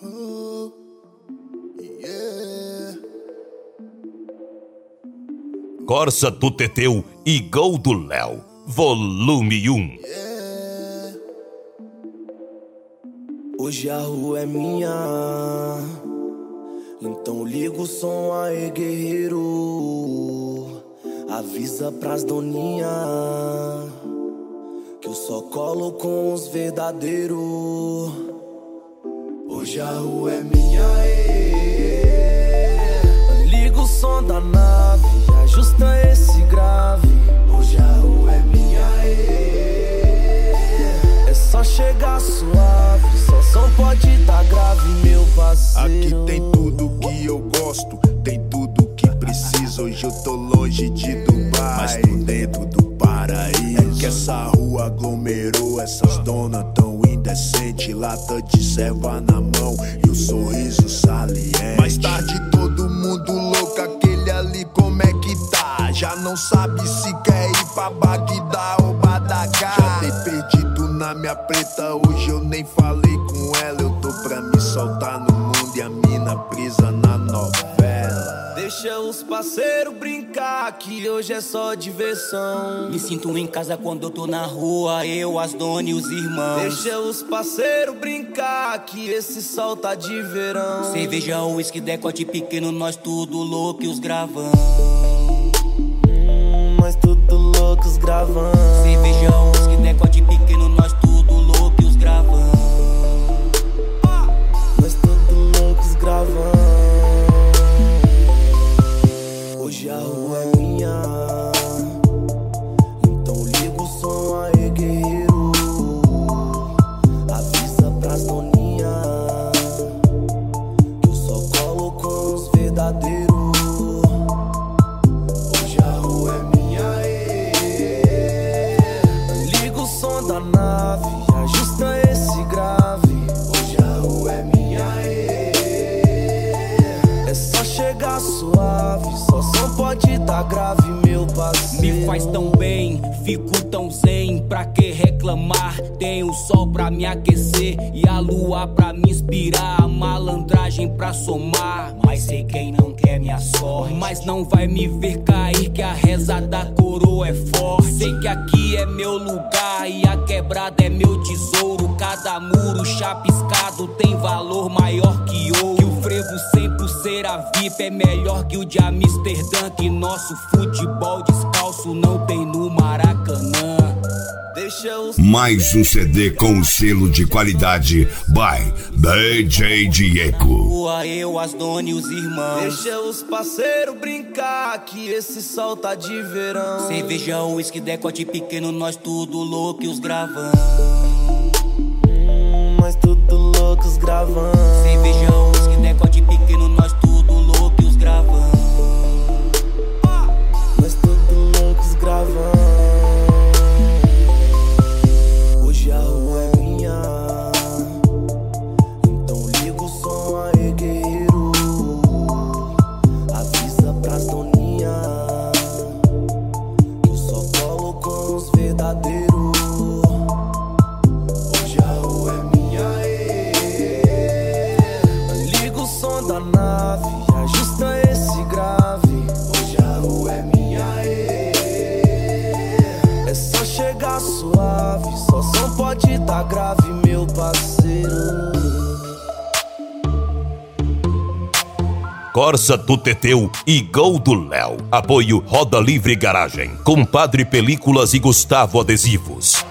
Oh, yeah. Corsa do Teteu e Gol do Léo, volume 1. Yeah. Hoje a rua é minha, então liga o som aí, guerreiro. Avisa pras doninha que eu só colo com os verdadeiros. Hoje a rua é minha, liga o som da nave, ajusta esse grave. Hoje a rua é minha, é só chegar suave, só pode dar grave, meu parceiro. Aqui tem tudo que eu gosto, tem tudo que preciso. Hoje eu tô longe de Dubai, mas tô dentro do paraíso. É que essa rua aglomerou, essas donas tão indecentes. Lata de serva na mão e o sorriso saliente. Mais tarde todo mundo louco, aquele ali como é que tá? Já não sabe se quer ir pra Bagdá ou Badagá. Já dei perdido na minha preta, hoje eu nem falei com ela. Eu tô pra me soltar no mundo e a mina presa na novela. Deixa os parceiros brincar, que hoje é só diversão. Me sinto em casa quando eu tô na rua, eu, as donas e os irmãos. Deixa os parceiros brincar, que esse sol tá de verão. Cerveja, uísque, decote pequeno, nós tudo louco e os gravão. Nós tudo loucos gravando. Cerveja, uísque, decote pequeno, nós tudo louco e os gravão. Nós tudo loucos gravando. Hoje a rua é minha, então liga o som aí, guerreiro. Avisa pras doninha que eu só colo com os verdadeiros. Hoje a rua é minha, liga o som da nave, ajusta esse grave. Hoje a rua é minha, é só chegar suave, só pode dar grave, meu parceiro. Me faz tão bem, fico tão zen. Pra que reclamar? Tem o sol pra me aquecer e a lua pra me inspirar, a malandragem pra somar. Mas sei quem não quer minha sorte, mas não vai me ver cair, que a reza da coroa é forte. Sei que aqui é meu lugar e a quebrada é meu tesouro. Cada muro chapiscado tem valor maior que ouro. Que o frevo sempre ser a VIP é melhor que o de Amsterdã. Que nosso futebol descalço não tem no Maracanã. Deixa os Mais um CD com selo de qualidade by DJ Diego. Rua, eu, as donas e os irmãos. Deixa os parceiros brincar, que esse sol tá de verão. Cerveja, uísque, decote pequeno, nós tudo louco e os gravão. Nós tudo loucos gravando. Cerveja, uísque, decote pequeno, nós tudo louco e os gravão. Nós tudo loucos gravando. Hoje a rua é minha, então liga o som aí, guerreiro. Avisa pras doninha que eu só colo com os verdadeiros. Hoje a rua é minha, liga o som da nave, ajusta esse grave. Hoje a rua é minha, é só chegar suave, só pode dar grave, meu parceiro. Corsa do Teteu e Gol do Léo. Apoio Roda Livre Garagem, Compadre Películas e Gustavo Adesivos.